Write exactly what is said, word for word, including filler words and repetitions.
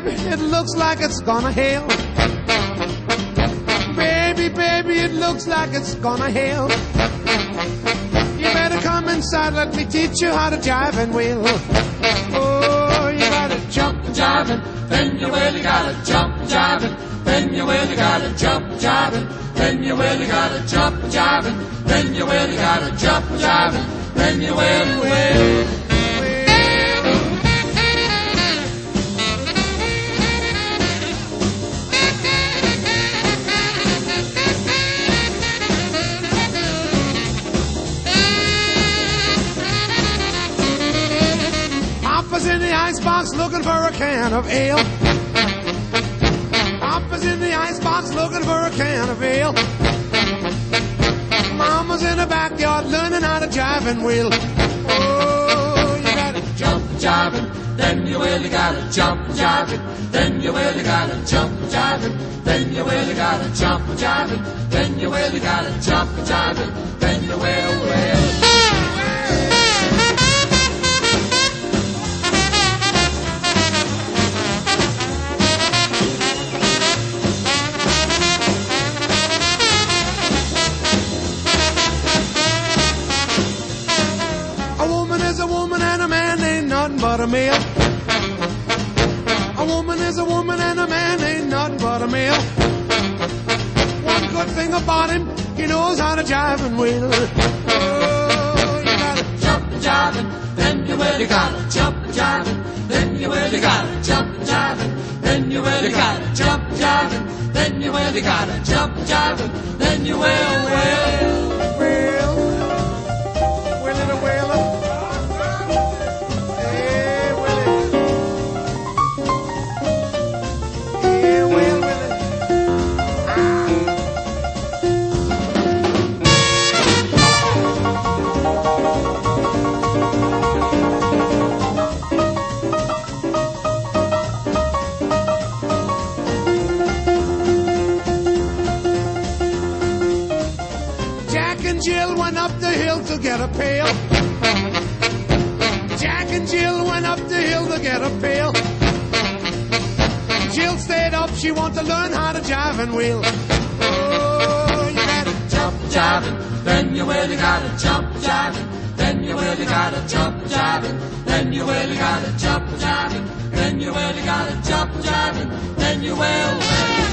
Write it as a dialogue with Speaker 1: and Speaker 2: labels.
Speaker 1: baby, it looks like it's gonna hail. Baby, baby, it looks like it's gonna hail. You better come inside, let me teach you how to jive and wheel. Oh, you gotta jump and jive and then you really gotta jump and jive and then you really gotta jump and jive and then you really gotta jump and jive and then you really gotta jump and jive and then you really will. Papa's in the icebox looking for a can of ale. Papa's in the icebox looking for a can of ale. Mama's in the backyard learning how to jive and wheel. Oh, you gotta jump jiving, then you really gotta jump jiving, then you really gotta jump jiving, then you really gotta jump jiving, then you really gotta jump jiving, then you will, will. A woman and a man ain't nothing but a male. A woman is a woman and a man ain't nothing but a male. One good thing about him, he knows how to jive and wheel. Oh, you gotta jump and jive and then you really gotta jump and jive and then you really gotta jump and jive and then you really gotta jump and jive and then you really gotta jump and jive and then you will, will, will, will it a whaler? Jack and Jill went up the hill to get a pail. Jack and Jill went up the hill to get a pail. Jill stayed up, she wanted to learn how to jive and wheel. Oh, you gotta jump jiving, then you really gotta jump jiving, then you really gotta jump jiving, then you really gotta jump jiving, then you really gotta jump jiving, then you will.